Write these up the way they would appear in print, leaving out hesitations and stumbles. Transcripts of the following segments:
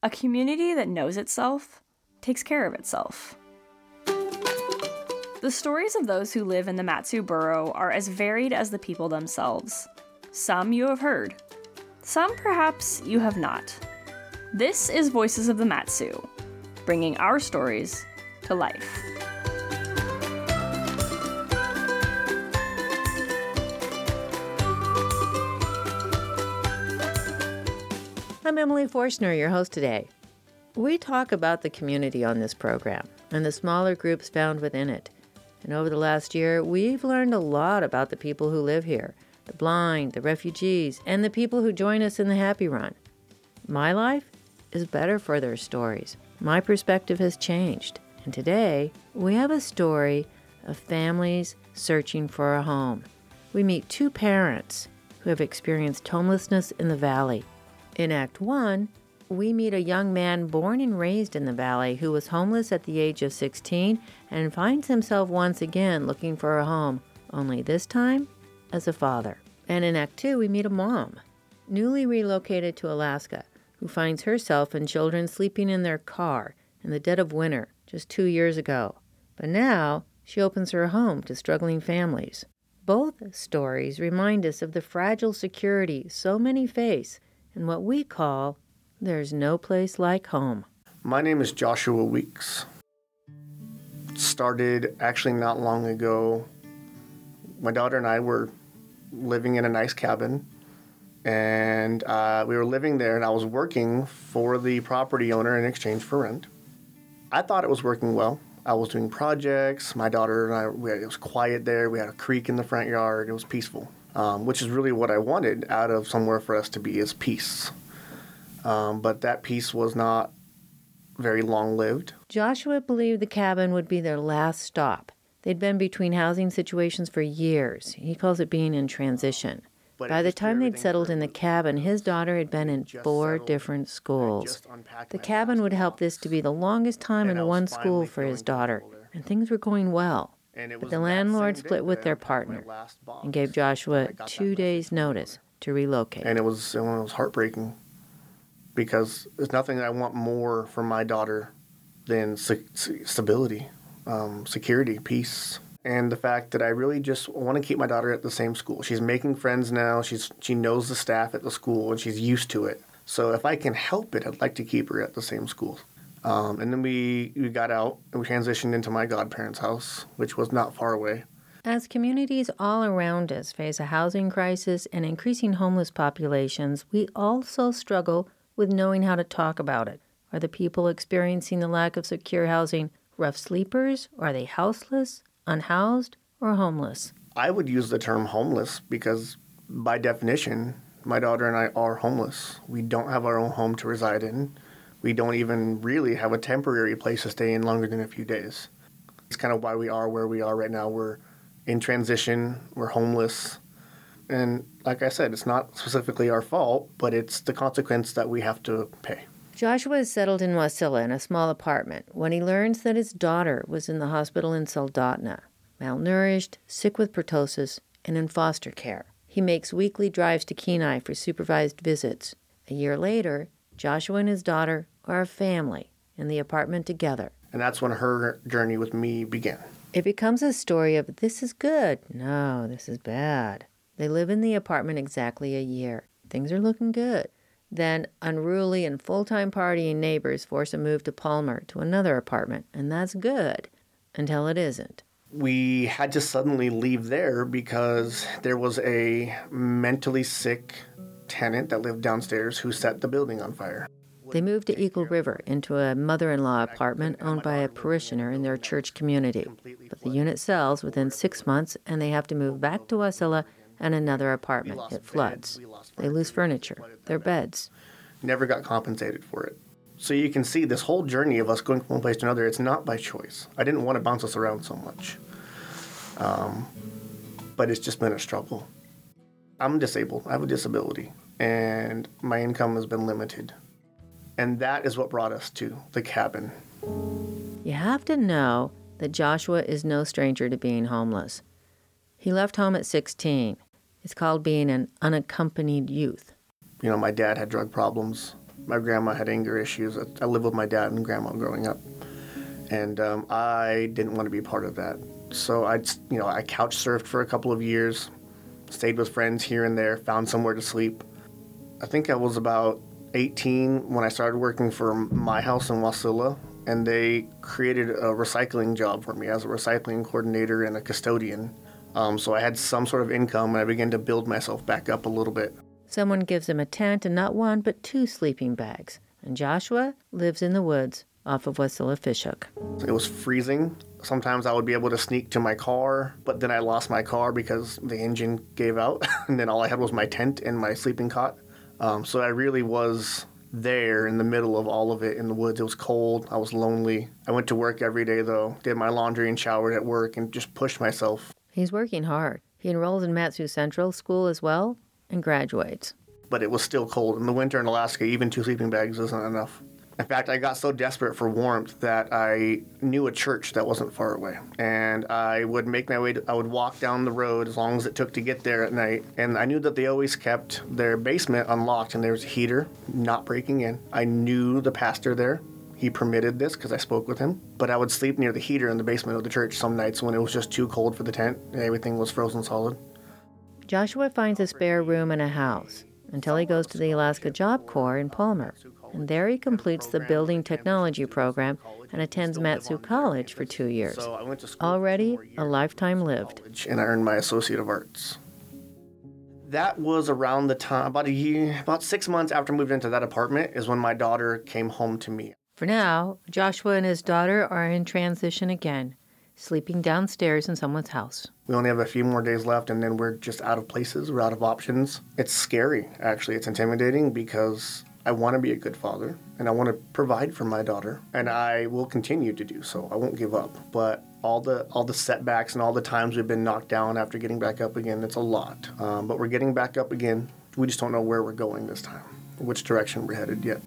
A community that knows itself takes care of itself. The stories of those who live in the Mat-Su borough are as varied as the people themselves. Some you have heard. Some perhaps you have not. This is Voices of the Mat-Su, bringing our stories to life. I'm Emily Forstner, your host today. We talk about the community on this program and the smaller groups found within it. And over the last year, we've learned a lot about the people who live here, the blind, the refugees, and the people who join us in the Happy Run. My life is better for their stories. My perspective has changed. And today, we have a story of families searching for a home. We meet two parents who have experienced homelessness in the Valley. In Act 1, we meet a young man born and raised in the Valley who was homeless at the age of 16 and finds himself once again looking for a home, only this time as a father. And in Act 2, we meet a mom, newly relocated to Alaska, who finds herself and children sleeping in their car in the dead of winter just 2 years ago. But now, she opens her home to struggling families. Both stories remind us of the fragile security so many face in what we call there's no place like home. My name is Joshua Weeks. Started actually not long ago. My daughter and I were living in a nice cabin, and we were living there, and I was working for the property owner in exchange for rent. I thought it was working well. I was doing projects. My daughter and I, it was quiet there. We had a creek in the front yard. It was peaceful, which is really what I wanted out of somewhere for us to be, is peace. But that peace was not very long-lived. Joshua believed the cabin would be their last stop. They'd been between housing situations for years. He calls it being in transition. By the time they'd settled in the cabin, his daughter had been in 4 different schools. The cabin would help this to be the longest time in one school for his daughter, and things were going well. But the landlord split with their partner and gave Joshua 2 days' notice to relocate. And it was heartbreaking, because there's nothing I want more for my daughter than stability, security, peace, and the fact that I really just want to keep my daughter at the same school. She's making friends now. She knows the staff at the school, and she's used to it. So if I can help it, I'd like to keep her at the same school. And then we got out, and we transitioned into my godparents' house, which was not far away. As communities all around us face a housing crisis and increasing homeless populations, we also struggle with knowing how to talk about it. Are the people experiencing the lack of secure housing rough sleepers? Or are they houseless, unhoused, or homeless? I would use the term homeless because, by definition, my daughter and I are homeless. We don't have our own home to reside in. We don't even really have a temporary place to stay in longer than a few days. It's kind of why we are where we are right now. We're in transition. We're homeless. And like I said, it's not specifically our fault, but it's the consequence that we have to pay. Joshua is settled in Wasilla in a small apartment when he learns that his daughter was in the hospital in Soldotna, malnourished, sick with pertussis, and in foster care. He makes weekly drives to Kenai for supervised visits. A year later, Joshua and his daughter are a family in the apartment together. And that's when her journey with me began. It becomes a story of this is good, no, this is bad. They live in the apartment exactly a year. Things are looking good. Then unruly and full-time partying neighbors force a move to Palmer to another apartment, and that's good until it isn't. We had to suddenly leave there because there was a mentally sick tenant that lived downstairs who set the building on fire. They moved to Eagle River into a mother-in-law apartment owned by a parishioner in their church community. But the unit sells within 6 months, and they have to move back to Wasilla and another apartment. It floods. They lose furniture, their beds. Never got compensated for it. So you can see this whole journey of us going from one place to another, it's not by choice. I didn't want to bounce us around so much. But it's just been a struggle. I'm disabled. I have a disability. And my income has been limited. And that is what brought us to the cabin. You have to know that Joshua is no stranger to being homeless. He left home at 16. It's called being an unaccompanied youth. You know, my dad had drug problems. My grandma had anger issues. I lived with my dad and grandma growing up, and I didn't want to be part of that. So I couch surfed for a couple of years, stayed with friends here and there, found somewhere to sleep. I think I was about 18 when I started working for My House in Wasilla, and they created a recycling job for me as a recycling coordinator and a custodian. So I had some sort of income, and I began to build myself back up a little bit. Someone gives him a tent and not one, but 2 sleeping bags. And Joshua lives in the woods off of Wasilla Fishhook. It was freezing. Sometimes I would be able to sneak to my car, but then I lost my car because the engine gave out, and then all I had was my tent and my sleeping cot. So I really was there in the middle of all of it in the woods. It was cold. I was lonely. I went to work every day, though, did my laundry and showered at work and just pushed myself. He's working hard. He enrolls in Mat-Su Central School as well and graduates. But it was still cold. In the winter in Alaska, even 2 sleeping bags isn't enough. In fact, I got so desperate for warmth that I knew a church that wasn't far away. And I would make my way, I would walk down the road as long as it took to get there at night. And I knew that they always kept their basement unlocked and there was a heater not breaking in. I knew the pastor there. He permitted this because I spoke with him. But I would sleep near the heater in the basement of the church some nights when it was just too cold for the tent and everything was frozen solid. Joshua finds a spare room in a house until he goes to the Alaska Job Corps in Palmer. And there he completes the building technology program and attends Mat-Su College for 2 years. Already a lifetime lived. And I earned my Associate of Arts. That was around the time, about 6 months after I moved into that apartment is when my daughter came home to me. For now, Joshua and his daughter are in transition again, sleeping downstairs in someone's house. We only have a few more days left, and then we're just out of places. We're out of options. It's scary, actually. It's intimidating because I want to be a good father, and I want to provide for my daughter, and I will continue to do so. I won't give up. But all the setbacks and all the times we've been knocked down after getting back up again, it's a lot. But we're getting back up again. We just don't know where we're going this time, which direction we're headed yet.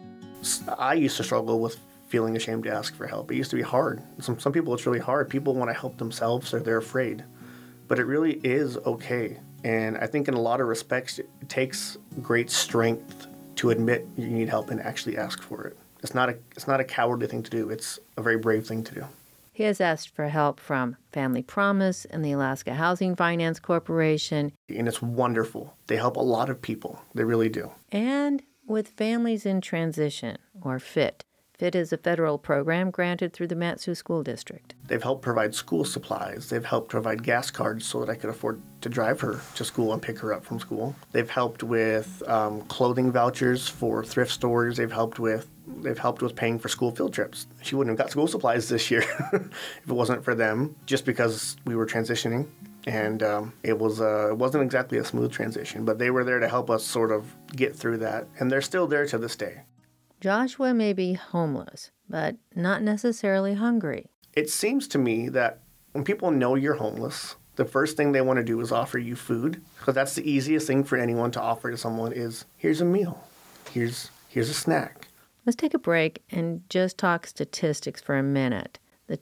I used to struggle with feeling ashamed to ask for help. It used to be hard. Some people, it's really hard. People want to help themselves or they're afraid. But it really is okay. And I think in a lot of respects, it takes great strength to admit you need help and actually ask for it. It's not a cowardly thing to do. It's a very brave thing to do. He has asked for help from Family Promise and the Alaska Housing Finance Corporation. And it's wonderful. They help a lot of people. They really do. And with Families in Transition, or FIT. FIT is a federal program granted through the Mat-Su School District. They've helped provide school supplies. They've helped provide gas cards so that I could afford to drive her to school and pick her up from school. They've helped with clothing vouchers for thrift stores. They've helped with paying for school field trips. She wouldn't have got school supplies this year if it wasn't for them, just because we were transitioning. And it wasn't exactly a smooth transition, but they were there to help us sort of get through that. And they're still there to this day. Joshua may be homeless, but not necessarily hungry. It seems to me that when people know you're homeless, the first thing they want to do is offer you food, because that's the easiest thing for anyone to offer to someone is, here's a meal, here's a snack. Let's take a break and just talk statistics for a minute. The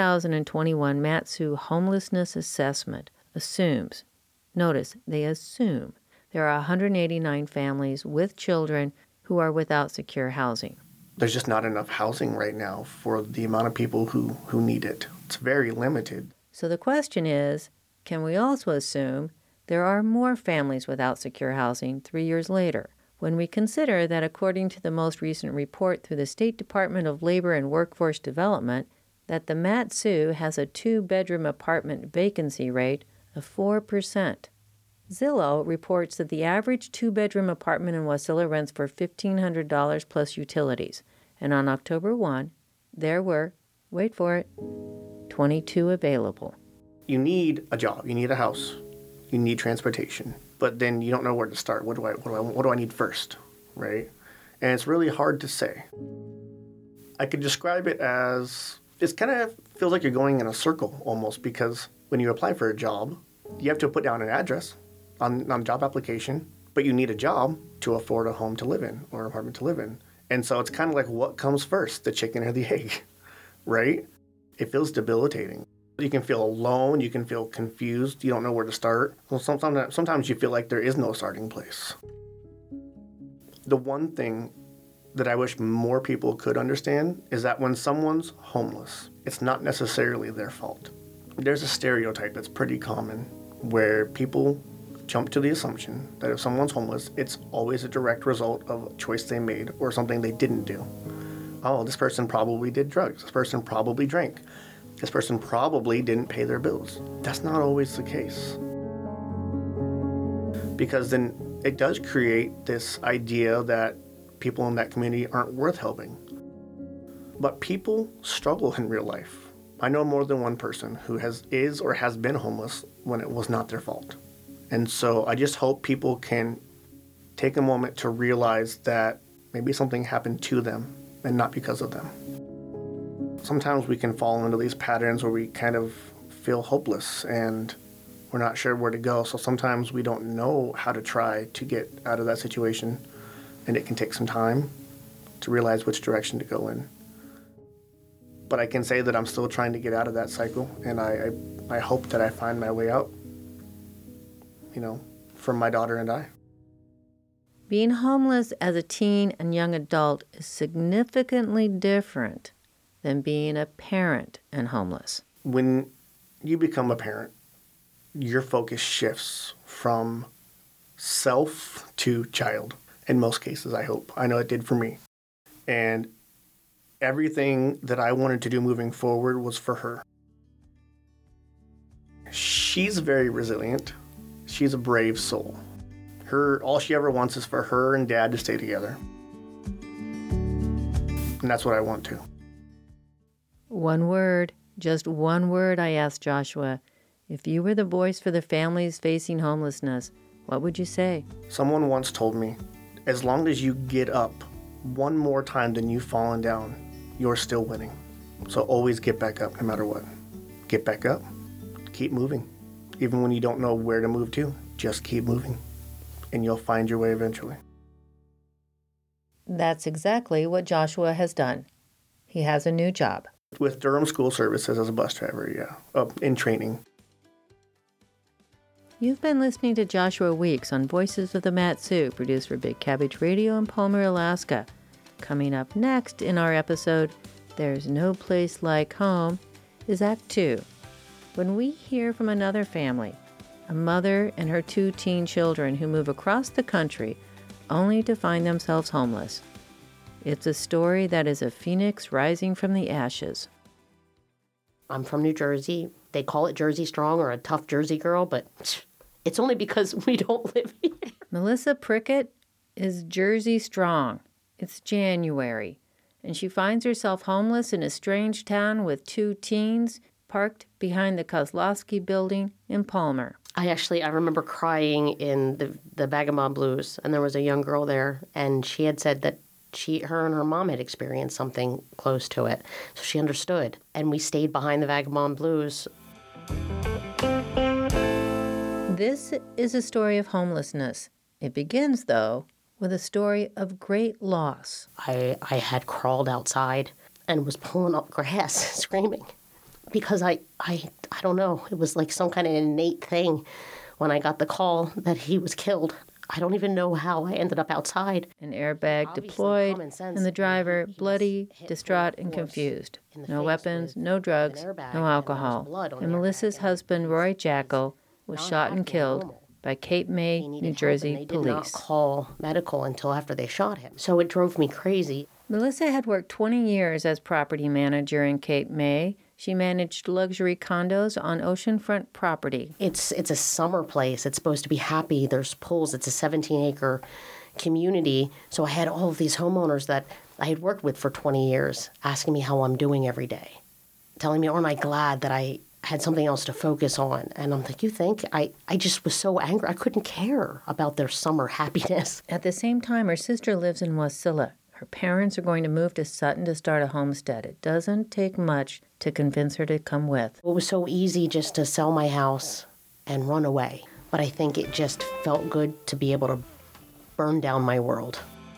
2021 Mat-Su Homelessness Assessment assumes, notice, they assume there are 189 families with children who are without secure housing. There's just not enough housing right now for the amount of people who need it. It's very limited. So the question is, can we also assume there are more families without secure housing 3 years later, when we consider that according to the most recent report through the State Department of Labor and Workforce Development, that the Mat-Su has a 2-bedroom apartment vacancy rate of 4%. Zillow reports that the average 2-bedroom apartment in Wasilla rents for $1,500 plus utilities, and on October 1, there were, wait for it, 22 available. You need a job, you need a house, you need transportation, but then you don't know where to start. What do I need first, right? And it's really hard to say. I could describe it as, it kind of feels like you're going in a circle almost, because when you apply for a job, you have to put down an address on a job application, but you need a job to afford a home to live in or an apartment to live in. And so it's kind of like, what comes first, the chicken or the egg, right? It feels debilitating. You can feel alone, you can feel confused, you don't know where to start. Well, sometimes you feel like there is no starting place. The one thing that I wish more people could understand is that when someone's homeless, it's not necessarily their fault. There's a stereotype that's pretty common where people jump to the assumption that if someone's homeless, it's always a direct result of a choice they made or something they didn't do. Oh, this person probably did drugs. This person probably drank. This person probably didn't pay their bills. That's not always the case. Because then it does create this idea that people in that community aren't worth helping. But people struggle in real life. I know more than one person who is or has been homeless when it was not their fault. And so I just hope people can take a moment to realize that maybe something happened to them and not because of them. Sometimes we can fall into these patterns where we kind of feel hopeless and we're not sure where to go. So sometimes we don't know how to try to get out of that situation, and it can take some time to realize which direction to go in. But I can say that I'm still trying to get out of that cycle, and I hope that I find my way out, for my daughter and I. Being homeless as a teen and young adult is significantly different than being a parent and homeless. When you become a parent, your focus shifts from self to child. In most cases, I hope. I know it did for me. And everything that I wanted to do moving forward was for her. She's very resilient. She's a brave soul. All she ever wants is for her and Dad to stay together. And that's what I want too. One word, just one word, I asked Joshua. If you were the voice for the families facing homelessness, what would you say? Someone once told me, as long as you get up one more time than you've fallen down, you're still winning. So always get back up no matter what. Get back up. Keep moving. Even when you don't know where to move to, just keep moving. And you'll find your way eventually. That's exactly what Joshua has done. He has a new job. With Durham School Services as a bus driver, in training. You've been listening to Joshua Weeks on Voices of the Mat-Su, produced for Big Cabbage Radio in Palmer, Alaska. Coming up next in our episode, There's No Place Like Home, is Act 2. When we hear from another family, a mother and her 2 teen children who move across the country only to find themselves homeless. It's a story that is a phoenix rising from the ashes. I'm from New Jersey. They call it Jersey Strong or a tough Jersey girl, but it's only because we don't live here. Melissa Prickett is Jersey Strong. It's January, and she finds herself homeless in a strange town with 2 teens parked behind the Kozlowski building in Palmer. I remember crying in the Vagabond Blues, and there was a young girl there, and she had said that her and her mom had experienced something close to it, so she understood. And we stayed behind the Vagabond Blues. This is a story of homelessness. It begins, though, with a story of great loss. I had crawled outside and was pulling up grass, screaming. Because I don't know, it was like some kind of innate thing when I got the call that he was killed. I don't even know how I ended up outside. An airbag deployed, and the driver bloody, distraught, and confused. No weapons, no drugs, no alcohol. And Melissa's husband, Roy Jackal, was shot and killed by Cape May, New Jersey police. Did not call medical until after they shot him. So it drove me crazy. Melissa had worked 20 years as property manager in Cape May. She managed luxury condos on oceanfront property. It's a summer place. It's supposed to be happy. There's pools. It's a 17-acre community. So I had all of these homeowners that I had worked with for 20 years asking me how I'm doing every day, telling me, aren't I glad that I had something else to focus on? And I'm like, you think? I just was so angry. I couldn't care about their summer happiness. At the same time, her sister lives in Wasilla. Her parents are going to move to Sutton to start a homestead. It doesn't take much to convince her to come with. It was so easy just to sell my house and run away. But I think it just felt good to be able to burn down my world.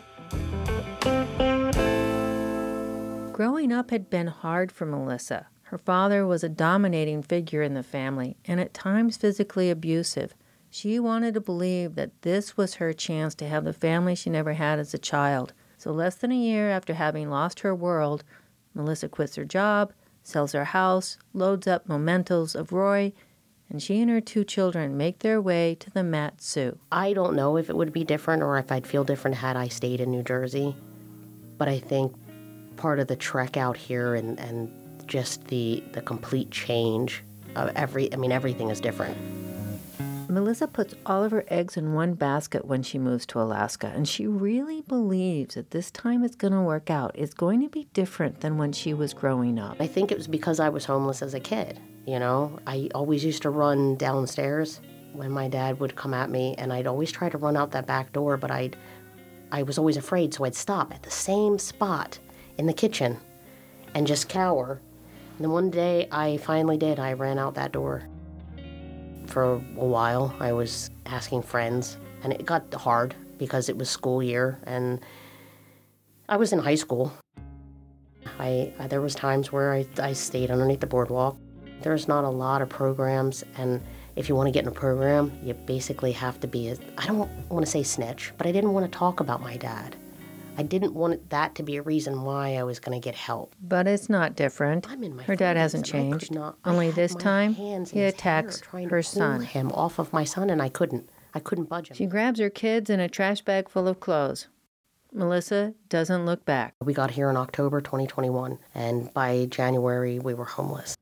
Growing up had been hard for Melissa. Her father was a dominating figure in the family and at times physically abusive. She wanted to believe that this was her chance to have the family she never had as a child. So less than a year after having lost her world, Melissa quits her job, sells her house, loads up mementos of Roy, and she and her 2 children make their way to the Mat-Su. I don't know if it would be different or if I'd feel different had I stayed in New Jersey. But I think part of the trek out here and just the complete change of everything is different. Melissa puts all of her eggs in one basket when she moves to Alaska, and she really believes that this time it's going to work out. It's going to be different than when she was growing up. I think it was because I was homeless as a kid, you know? I always used to run downstairs when my dad would come at me, and I'd always try to run out that back door, but I was always afraid, so I'd stop at the same spot in the kitchen and just cower. And then one day I finally did. I ran out that door. For a while, I was asking friends, and it got hard because it was school year, and I was in high school. There was times where I stayed underneath the boardwalk. There's not a lot of programs, and if you want to get in a program, you basically have to be I don't want to say snitch, but I didn't want to talk about my dad. I didn't want that to be a reason why I was going to get help. But it's not different. I'm in my Her dad 40s, hasn't and I could changed. not- I Only had this my time, hands in he his attacks hair trying to her pull son. him off of my son, and I couldn't budge him. She grabs her kids and a trash bag full of clothes. Melissa doesn't look back. We got here in October 2021, and by January, we were homeless.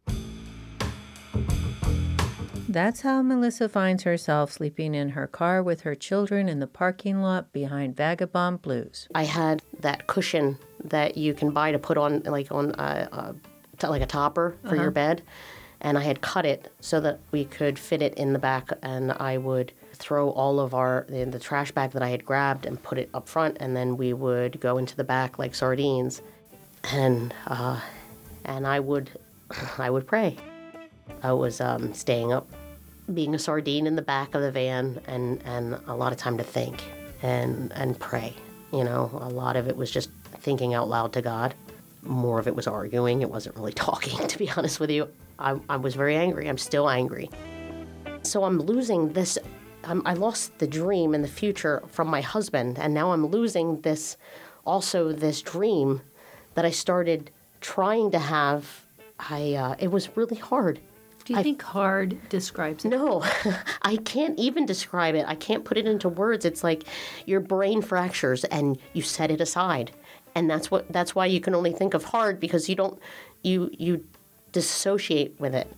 That's how Melissa finds herself sleeping in her car with her children in the parking lot behind Vagabond Blues. I had that cushion that you can buy to put on, like a topper for your bed, and I had cut it so that we could fit it in the back, and I would throw all of the trash bag that I had grabbed and put it up front, and then we would go into the back like sardines, and I would pray. I was staying up, being a sardine in the back of the van, and a lot of time to think and pray. You know, a lot of it was just thinking out loud to God. More of it was arguing. It wasn't really talking, to be honest with you. I was very angry. I'm still angry. So I'm losing this. I lost the dream and the future from my husband, and now I'm losing this dream that I started trying to have. It was really hard. Do you think hard describes it? No, I can't even describe it. I can't put it into words. It's like your brain fractures and you set it aside. And that's why you can only think of hard, because you dissociate with it.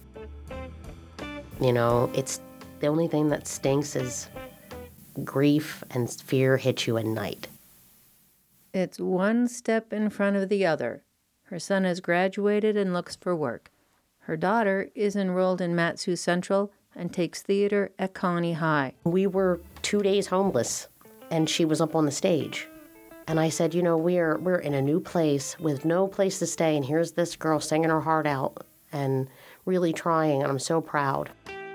You know, it's the only thing that stinks is grief and fear hit you at night. It's one step in front of the other. Her son has graduated and looks for work. Her daughter is enrolled in Mat-Su Central and takes theater at Colony High. We were 2 days homeless, and she was up on the stage. And I said, you know, we're in a new place with no place to stay, and here's this girl singing her heart out and really trying, and I'm so proud.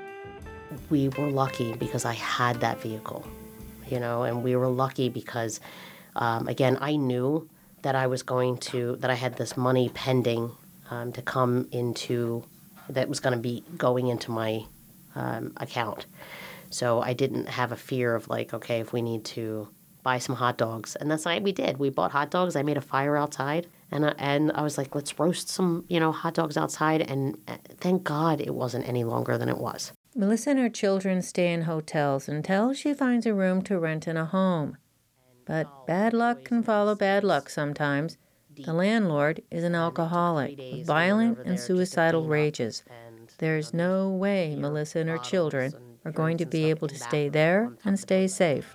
We were lucky because I had that vehicle, you know, and we were lucky because, again, I knew that that I had this money pending to come into, that was going to be going into my account. So I didn't have a fear of like, okay, if we need to buy some hot dogs. And that's what we did. We bought hot dogs. I made a fire outside. And I was like, let's roast some, hot dogs outside. And thank God it wasn't any longer than it was. Melissa and her children stay in hotels until she finds a room to rent in a home. But bad luck can follow bad luck sometimes. The landlord is an alcoholic with violent and suicidal rages. There's no way Melissa and her children are going to be able to stay there and stay safe.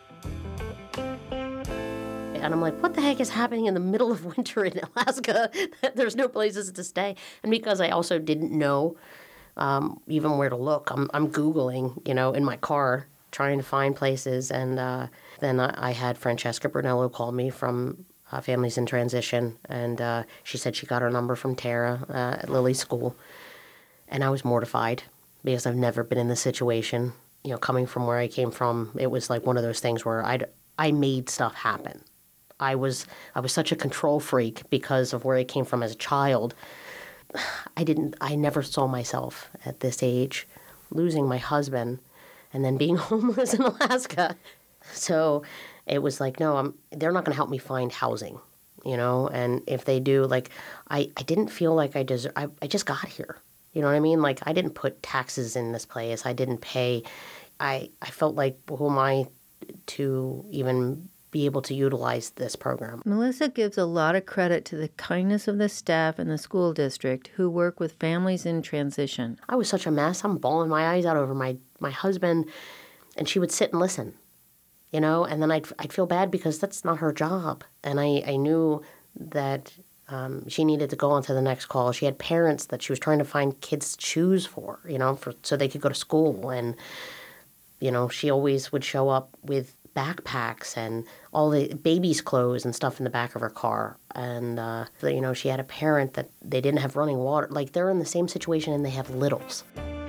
And I'm like, what the heck is happening in the middle of winter in Alaska? There's no places to stay. And because I also didn't know even where to look, I'm Googling, in my car, trying to find places. And then I had Francesca Brunello call me from Families in Transition. And she said she got her number from Tara at Lily's school. And I was mortified because I've never been in this situation. Coming from where I came from, it was like one of those things where I made stuff happen. I was such a control freak because of where I came from as a child. I never saw myself at this age losing my husband and then being homeless in Alaska. So it was like, no, they're not going to help me find housing. and if they do, like, I didn't feel like I deserve, I just got here. You know what I mean? Like, I didn't put taxes in this place. I didn't pay. I felt like, who am I to even be able to utilize this program? Melissa gives a lot of credit to the kindness of the staff in the school district who work with families in transition. I was such a mess. I'm bawling my eyes out over my husband, and she would sit and listen, and then I'd feel bad because that's not her job. And I knew that she needed to go on to the next call. She had parents that she was trying to find kids' shoes for, so they could go to school. And, she always would show up with backpacks and all the baby's clothes and stuff in the back of her car. And, she had a parent that they didn't have running water. Like, they're in the same situation and they have littles.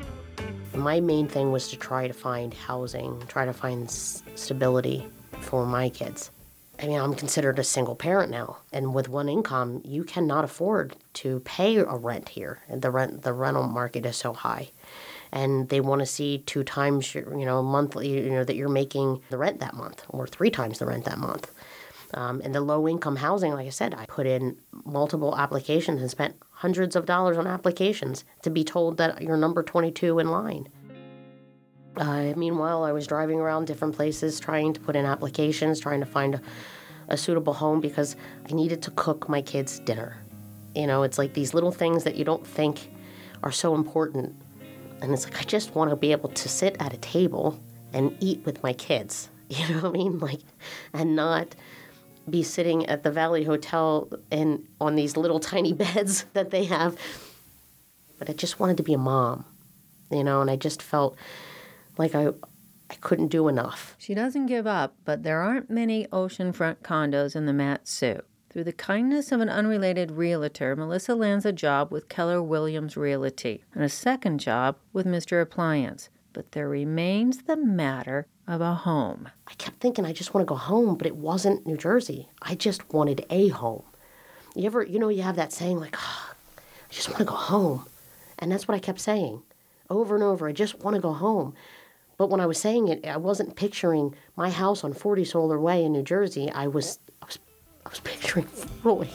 My main thing was to try to find housing, try to find stability for my kids. I mean, I'm considered a single parent now, and with one income, you cannot afford to pay a rent here. The rental market is so high, and they want to see 2 times, monthly, that you're making the rent that month, or 3 times the rent that month. And the low-income housing, like I said, I put in multiple applications and spent hundreds of dollars on applications to be told that you're number 22 in line. Meanwhile, I was driving around different places trying to put in applications, trying to find a suitable home because I needed to cook my kids dinner. It's like these little things that you don't think are so important. And it's like, I just want to be able to sit at a table and eat with my kids. You know what I mean? Like, and not be sitting at the Valley Hotel and on these little tiny beds that they have. But I just wanted to be a mom, and I just felt like I couldn't do enough. She doesn't give up, but there aren't many oceanfront condos in the Mat-Su. Through the kindness of an unrelated realtor, Melissa lands a job with Keller Williams Realty and a second job with Mr. Appliance. But there remains the matter of a home. I kept thinking I just want to go home, but it wasn't New Jersey. I just wanted a home. You ever, you have that saying like, I just want to go home. And that's what I kept saying over and over. I just want to go home. But when I was saying it, I wasn't picturing my house on 40 Solar Way in New Jersey. I was picturing Roy.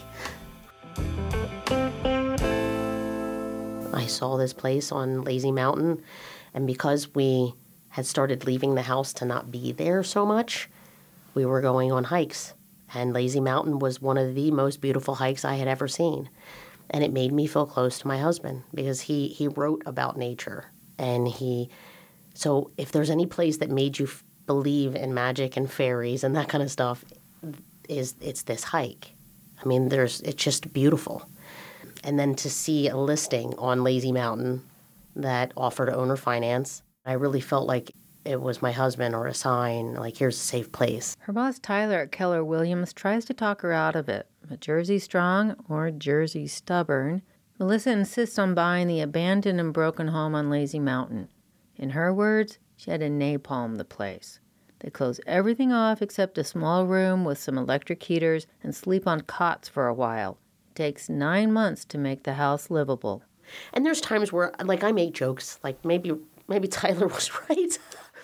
I saw this place on Lazy Mountain, and because we had started leaving the house to not be there so much, we were going on hikes. And Lazy Mountain was one of the most beautiful hikes I had ever seen. And it made me feel close to my husband because he wrote about nature. And so if there's any place that made you believe in magic and fairies and that kind of stuff, it's this hike. I mean, it's just beautiful. And then to see a listing on Lazy Mountain that offered owner finance, I really felt like it was my husband or a sign, like, here's a safe place. Her boss, Tyler at Keller Williams, tries to talk her out of it. But Jersey strong or Jersey stubborn, Melissa insists on buying the abandoned and broken home on Lazy Mountain. In her words, she had to napalm the place. They close everything off except a small room with some electric heaters and sleep on cots for a while. It takes 9 months to make the house livable. And there's times where, like, I make jokes, like maybe Tyler was right.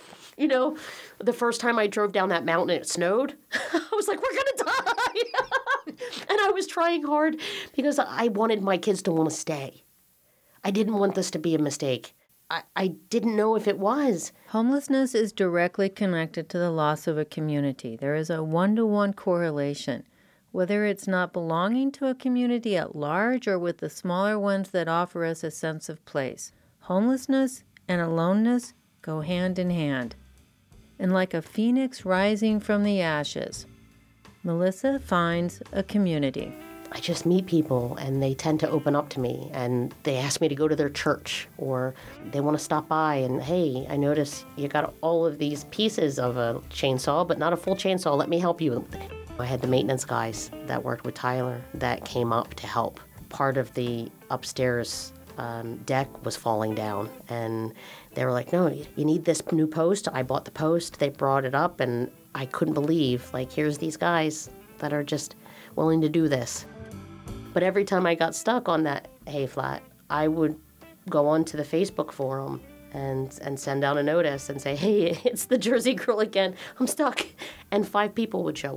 The first time I drove down that mountain and it snowed, I was like, we're going to die. And I was trying hard because I wanted my kids to want to stay. I didn't want this to be a mistake. I didn't know if it was. Homelessness is directly connected to the loss of a community. There is a 1-to-1 correlation. Whether it's not belonging to a community at large or with the smaller ones that offer us a sense of place, homelessness and aloneness go hand in hand. And like a phoenix rising from the ashes, Melissa finds a community. I just meet people and they tend to open up to me and they ask me to go to their church or they want to stop by and, hey, I notice you got all of these pieces of a chainsaw, but not a full chainsaw. Let me help you. I had the maintenance guys that worked with Tyler that came up to help. Part of the upstairs deck was falling down and they were like, no, you need this new post. I bought the post. They brought it up and I couldn't believe, like, here's these guys that are just willing to do this. But every time I got stuck on that hay flat, I would go onto the Facebook forum and send out a notice and say, hey, it's the Jersey girl again. I'm stuck. And 5 people would show up.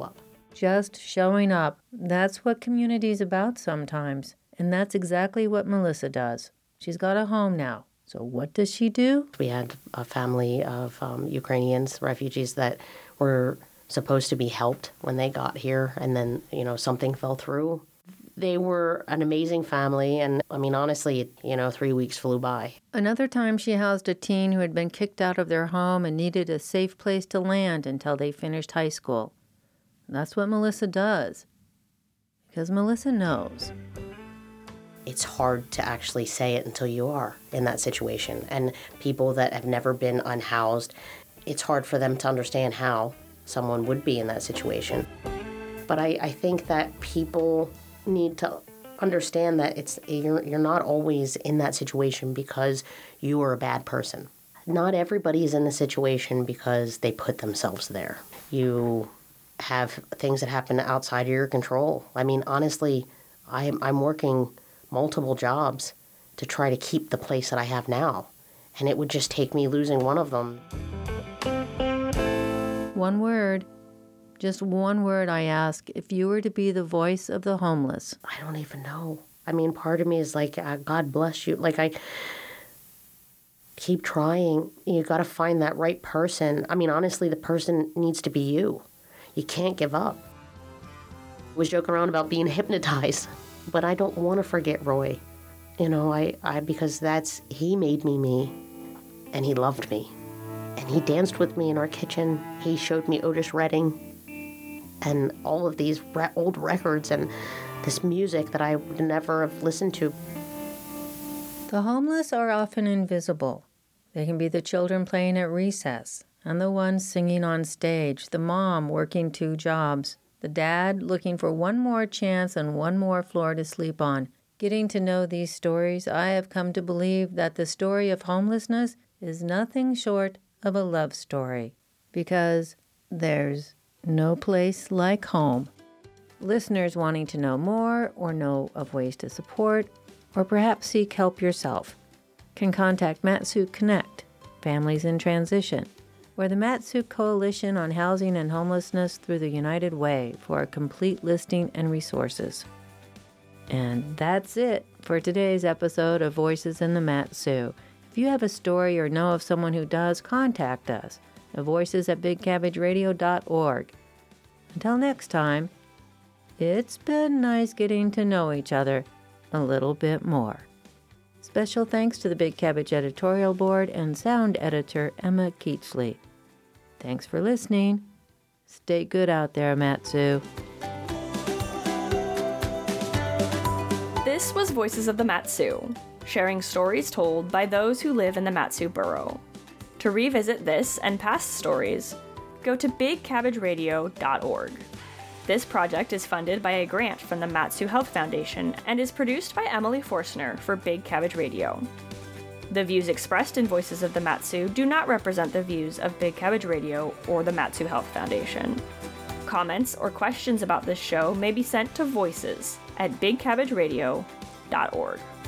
Just showing up. That's what community's about sometimes. And that's exactly what Melissa does. She's got a home now. So what does she do? We had a family of Ukrainians, refugees that were supposed to be helped when they got here, and then, something fell through. They were an amazing family, and honestly, 3 weeks flew by. Another time she housed a teen who had been kicked out of their home and needed a safe place to land until they finished high school. That's what Melissa does. Because Melissa knows. It's hard to actually say it until you are in that situation. And people that have never been unhoused, it's hard for them to understand how someone would be in that situation. But I think that people need to understand that you're not always in that situation because you are a bad person. Not everybody is in the situation because they put themselves there. You have things that happen outside of your control. Honestly, I'm working multiple jobs to try to keep the place that I have now. And it would just take me losing one of them. One word, just one word I ask, if you were to be the voice of the homeless. I don't even know. Part of me is like, God bless you. I keep trying. You got to find that right person. Honestly, the person needs to be you. You can't give up. I was joking around about being hypnotized, but I don't want to forget Roy. Because he made me, and he loved me. And he danced with me in our kitchen. He showed me Otis Redding and all of these old records and this music that I would never have listened to. The homeless are often invisible. They can be the children playing at recess, and the ones singing on stage, the mom working 2 jobs, the dad looking for one more chance and one more floor to sleep on. Getting to know these stories, I have come to believe that the story of homelessness is nothing short of a love story, because there's no place like home. Listeners wanting to know more or know of ways to support, or perhaps seek help yourself, can contact Mat-Su Connect, Families in Transition, or the Mat-Su Coalition on Housing and Homelessness through the United Way for a complete listing and resources. And that's it for today's episode of Voices in the Mat-Su. If you have a story or know of someone who does, contact us at voices@bigcabbageradio.org. Until next time, it's been nice getting to know each other a little bit more. Special thanks to the Big Cabbage editorial board and sound editor Emma Keachley. Thanks for listening. Stay good out there, Mat-Su. This was Voices of the Mat-Su, sharing stories told by those who live in the Mat-Su borough. To revisit this and past stories, go to bigcabbageradio.org. This project is funded by a grant from the Mat-Su Health Foundation and is produced by Emily Forstner for Big Cabbage Radio. The views expressed in Voices of the Mat-Su do not represent the views of Big Cabbage Radio or the Mat-Su Health Foundation. Comments or questions about this show may be sent to voices@bigcabbageradio.org.